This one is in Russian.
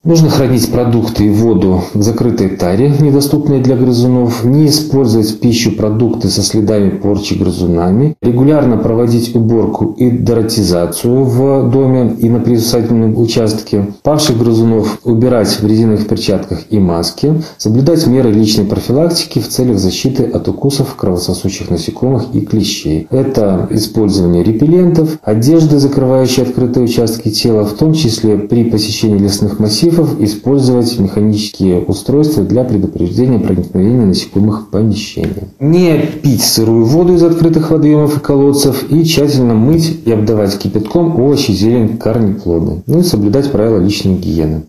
Нужно хранить продукты и воду в закрытой таре, недоступной для грызунов, не использовать в пищу продукты со следами порчи грызунами, регулярно проводить уборку и дератизацию в доме и на приусадебном участке, павших грызунов убирать в резиновых перчатках и маске, соблюдать меры личной профилактики в целях защиты от укусов кровососущих насекомых и клещей. Это использование репеллентов, одежды, закрывающей открытые участки тела, в том числе при посещении лесных массивов, использовать механические устройства для предупреждения проникновения насекомых в помещение. Не пить сырую воду из открытых водоемов и колодцев и тщательно мыть и обдавать кипятком овощи, зелень, корнеплоды. Ну и соблюдать правила личной гигиены.